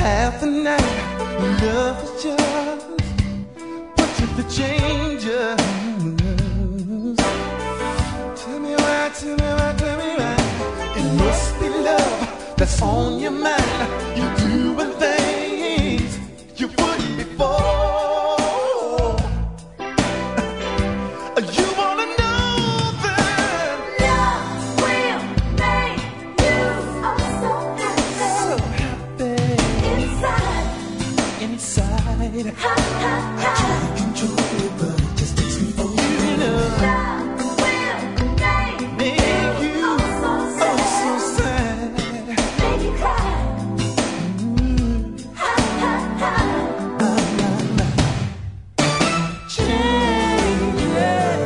half the night. Love is just what if the changes. Tell me why, tell me why, tell me why. It must be love that's on your mind. You're doing things you wouldn't before. You wanna know that love will make you so happy inside. Ha, ha, ha. I try to control it, but it just takes me over. You know, love will make you so sad. Make you cry. Ha, ha, ha. Changes.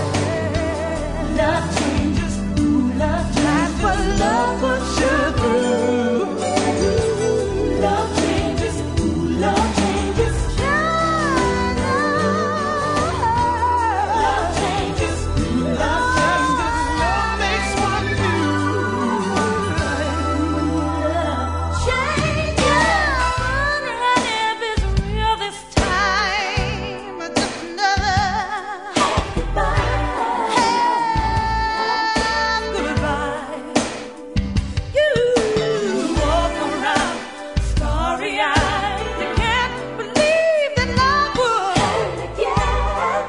Love changes. Ooh, love changes. That's what love puts you through. Love changes. Ooh, love changes. Love changes. Love changes. Love makes one new. Changes. And if it's real this time, just another goodbye. You walk around starry-eyed. You can't believe that love would hurt again.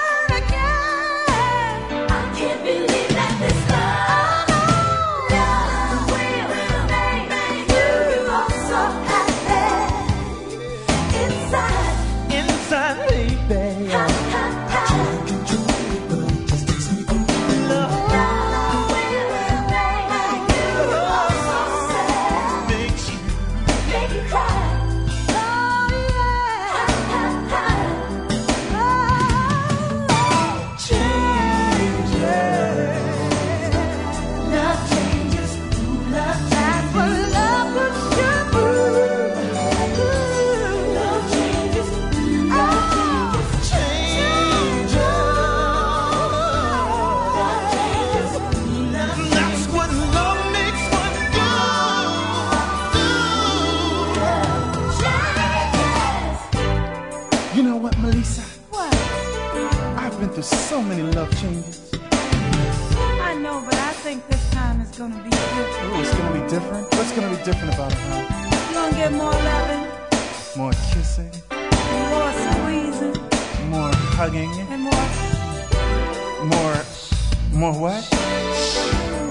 I can't believe that this love will make you so happy inside. inside me, baby. Ha, ha, ha. Love will make you so sad. Makes you Make you cry. Oh yeah. Ha, ha, ha. Oh, changes. Love changes. Ooh, love changes. That's what love puts you through. Love changes. Love changes. changes. Love changes. Love That's what love makes one do. changes. You know what, Melissa? What? I've been through so many love changes. I know, but I think this time is gonna be different. Oh, it's gonna be different? What's gonna be different about it, huh? You're gonna get more loving, More kissing, more squeezing, more hugging, and more more what?